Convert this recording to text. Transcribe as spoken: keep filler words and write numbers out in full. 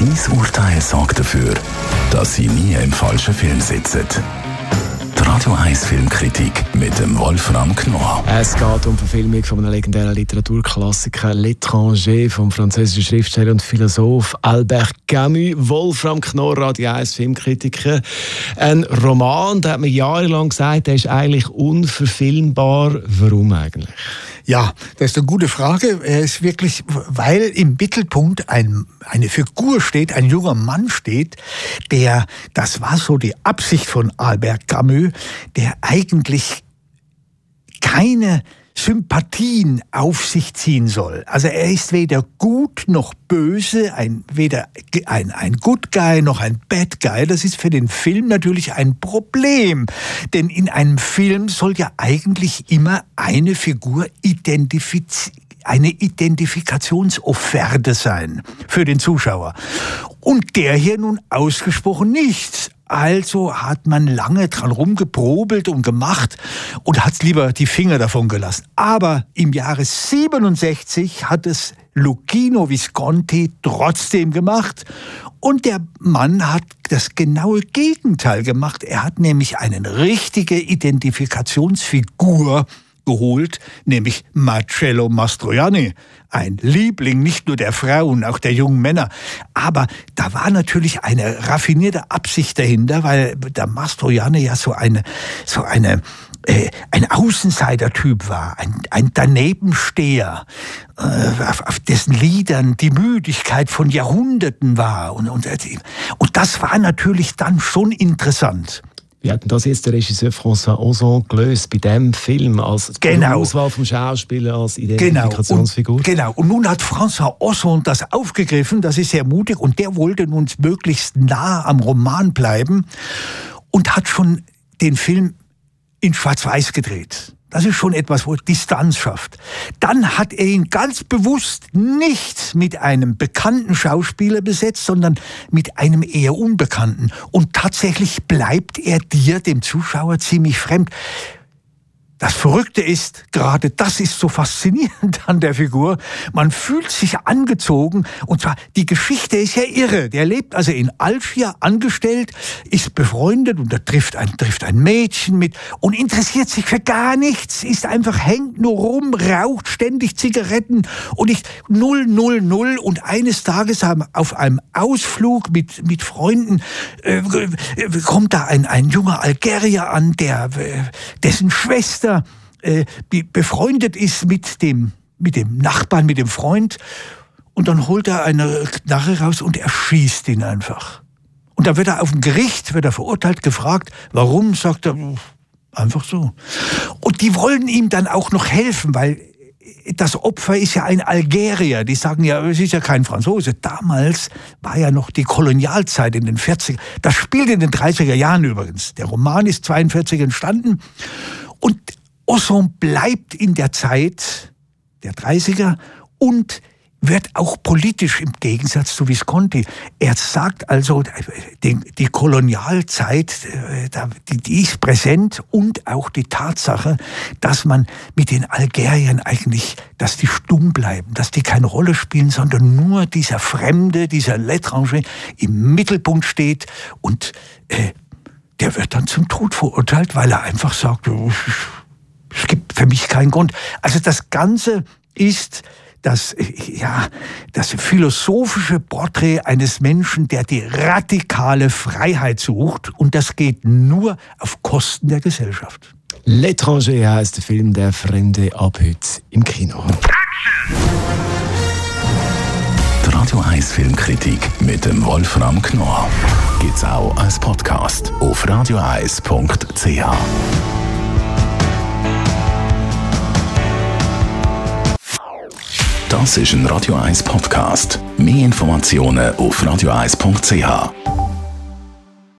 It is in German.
Sein Urteil sorgt dafür, dass Sie nie im falschen Film sitzen. Die Radio eins Filmkritik mit dem Wolfram Knorr. Es geht um die Verfilmung von einem legendären Literaturklassiker «L'étranger» vom französischen Schriftsteller und Philosoph Albert Camus. Wolfram Knorr, Radio eins Filmkritiker. Ein Roman, da hat man jahrelang gesagt, der ist eigentlich unverfilmbar. Warum eigentlich? Ja, das ist eine gute Frage. Er ist wirklich, weil im Mittelpunkt ein, eine Figur steht, ein junger Mann steht, der, das war so die Absicht von Albert Camus, der eigentlich keine Sympathien auf sich ziehen soll. Also er ist weder gut noch böse, ein, weder ein, ein Good Guy noch ein Bad Guy. Das ist für den Film natürlich ein Problem. Denn in einem Film soll ja eigentlich immer eine Figur identifizieren. Eine Identifikationsofferte sein für den Zuschauer. Und der hier nun ausgesprochen nichts. Also hat man lange dran rumgeprobelt und gemacht und hat lieber die Finger davon gelassen. Aber im Jahre siebenundsechzig hat es Luchino Visconti trotzdem gemacht. Und der Mann hat das genaue Gegenteil gemacht. Er hat nämlich eine richtige Identifikationsfigur geholt, nämlich Marcello Mastroianni, ein Liebling nicht nur der Frauen, auch der jungen Männer. Aber da war natürlich eine raffinierte Absicht dahinter, weil der Mastroianni ja so eine, so eine, äh, ein Außenseiter-Typ war, ein, ein Danebensteher, äh, auf, auf dessen Liedern die Müdigkeit von Jahrhunderten war. Und, und, und das war natürlich dann schon interessant. Wie hat denn das jetzt der Regisseur François Ozon gelöst bei diesem Film als genau. Auswahl vom Schauspieler als Identifikationsfigur? Genau. Und, genau. Und nun hat François Ozon das aufgegriffen, das ist sehr mutig, und der wollte nun möglichst nah am Roman bleiben und hat schon den Film in Schwarz-Weiß gedreht. Das ist schon etwas, wo Distanz schafft. Dann hat er ihn ganz bewusst nicht mit einem bekannten Schauspieler besetzt, sondern mit einem eher unbekannten. Und tatsächlich bleibt er dir, dem Zuschauer, ziemlich fremd. Das Verrückte ist, gerade das ist so faszinierend an der Figur, man fühlt sich angezogen, und zwar, die Geschichte ist ja irre. Der lebt also in Alfia angestellt, ist befreundet und da trifft ein, trifft ein Mädchen mit und interessiert sich für gar nichts, ist einfach, hängt nur rum, raucht ständig Zigaretten und ist null, null, null. Und eines Tages auf einem Ausflug mit, mit Freunden äh, kommt da ein, ein junger Algerier an, der, dessen Schwester befreundet ist mit dem, mit dem Nachbarn, mit dem Freund, und dann holt er eine Knarre raus und erschießt ihn einfach. Und da wird er auf dem Gericht, wird er verurteilt, gefragt, warum, sagt er, einfach so. Und die wollen ihm dann auch noch helfen, weil das Opfer ist ja ein Algerier. Die sagen ja, es ist ja kein Franzose. Damals war ja noch die Kolonialzeit in den vierziger. Das spielt in den dreißiger Jahren übrigens. Der Roman ist zweiundvierzig entstanden. Und Ozon bleibt in der Zeit der dreißiger und wird auch politisch im Gegensatz zu Visconti. Er sagt also, die, die Kolonialzeit, die, die ist präsent, und auch die Tatsache, dass man mit den Algeriern eigentlich, dass die stumm bleiben, dass die keine Rolle spielen, sondern nur dieser Fremde, dieser L'étranger im Mittelpunkt steht, und äh, der wird dann zum Tod verurteilt, weil er einfach sagt, es gibt für mich keinen Grund. Also das Ganze ist das, ja, das philosophische Porträt eines Menschen, der die radikale Freiheit sucht, und das geht nur auf Kosten der Gesellschaft. L'étranger heisst der Film, der Fremde, ab heute im Kino. Die Radio eins Filmkritik mit dem Wolfram Knorr gibt's auch als Podcast auf radio eins punkt c h. Das ist ein Radio eins Podcast. Mehr Informationen auf radio eins punkt c h.